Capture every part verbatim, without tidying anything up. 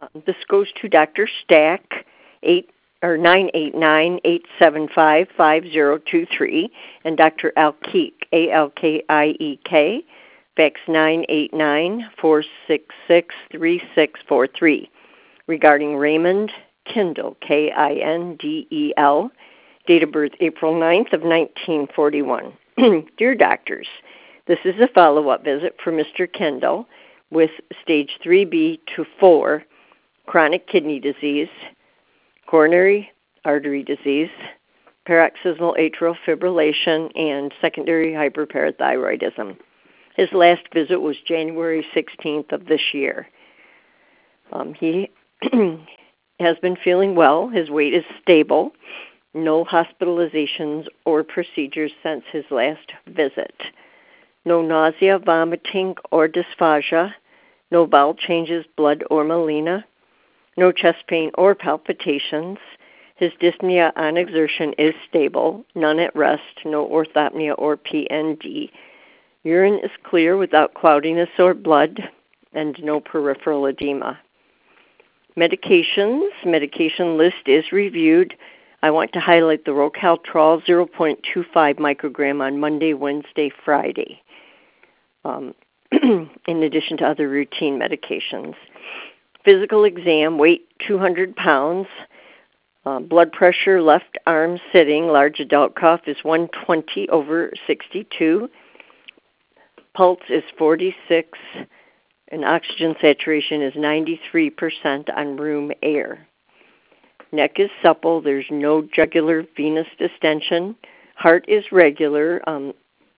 This goes to Doctor Stack, eight or nine eight nine, eight seven five, five zero two three, and Doctor Alkeek, A L K I E K, fax nine eight nine, four six six, three six four three, regarding Raymond Kindle, K I N D E L, date of birth April ninth of nineteen forty-one. Dear doctors, this is a follow-up visit for Mister Kendall with stage three B to four chronic kidney disease, coronary artery disease, paroxysmal atrial fibrillation, and secondary hyperparathyroidism. His last visit was January sixteenth of this year. Um, he has been feeling well. His weight is stable. No hospitalizations or procedures since his last visit. No nausea, vomiting, or dysphagia. No bowel changes, blood, or melena. No chest pain or palpitations. His dyspnea on exertion is stable. None at rest. No orthopnea or P N D. Urine is clear without cloudiness or blood, and no peripheral edema. Medications. Medication list is reviewed. I want to highlight the Rocaltrol zero point two five microgram on Monday, Wednesday, Friday, um, in addition to other routine medications. Physical exam, weight two hundred pounds. Uh, blood pressure, left arm sitting, large adult cough is one twenty over sixty-two. Pulse is forty-six, and oxygen saturation is ninety-three percent on room air. Neck is supple. There's no jugular venous distension. Heart is regular, um,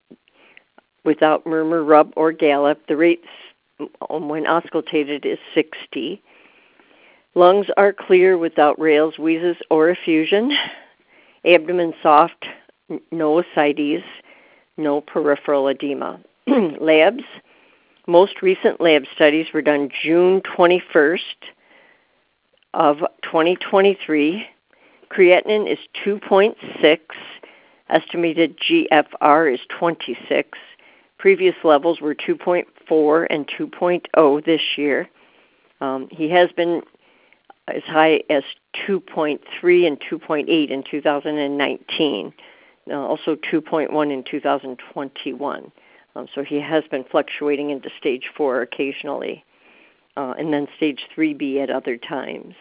without murmur, rub, or gallop. The rate um, when auscultated is sixty. Lungs are clear without rales, wheezes, or effusion. Abdomen soft, no ascites, no peripheral edema. Labs. Most recent lab studies were done June twenty-first of twenty twenty-three. Creatinine is two point six. Estimated G F R is twenty-six. Previous levels were two point four and two point oh this year. Um, he has been as high as two point three and two point eight in two thousand nineteen, uh, also two point one in two thousand twenty-one. Um, so he has been fluctuating into stage four occasionally, uh, and then stage three B at other times.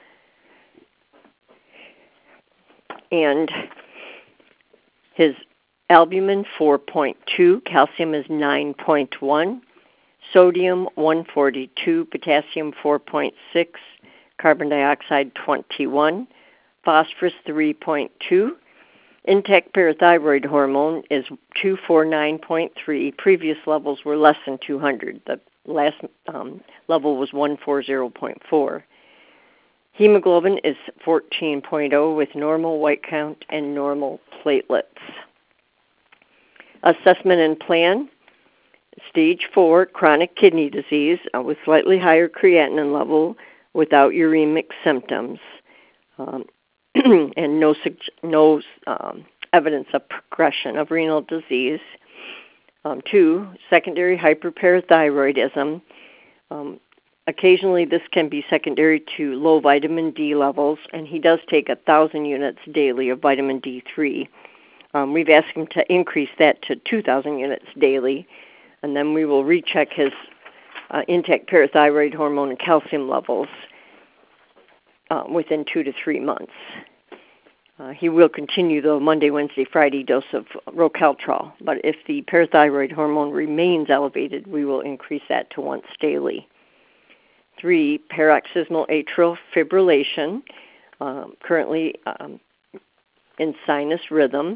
And his albumin four point two, calcium is nine point one, sodium one forty-two, potassium four point six, carbon dioxide twenty-one, phosphorus three point two. Intact parathyroid hormone is two forty-nine point three. Previous levels were less than two hundred. The last um, level was one forty point four. Hemoglobin is fourteen point oh with normal white count and normal platelets. Assessment and plan. Stage four, chronic kidney disease uh, with slightly higher creatinine level without uremic symptoms, um, and no, no um, evidence of progression of renal disease. Um, two, secondary hyperparathyroidism. Um, occasionally this can be secondary to low vitamin D levels, and he does take one thousand units daily of vitamin D three. Um, we've asked him to increase that to two thousand units daily, and then we will recheck his uh, intact parathyroid hormone and calcium levels uh, within two to three months. Uh, he will continue the Monday, Wednesday, Friday dose of Rocaltrol, but if the parathyroid hormone remains elevated, we will increase that to once daily. Three, paroxysmal atrial fibrillation, um, currently um, in sinus rhythm.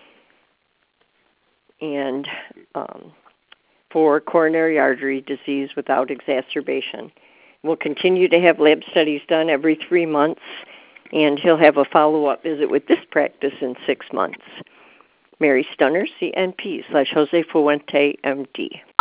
And um, for coronary artery disease without exacerbation. We'll continue to have lab studies done every three months, and he'll have a follow-up visit with this practice in six months. Mary Stunner, C N P slash Jose Fuente, M D.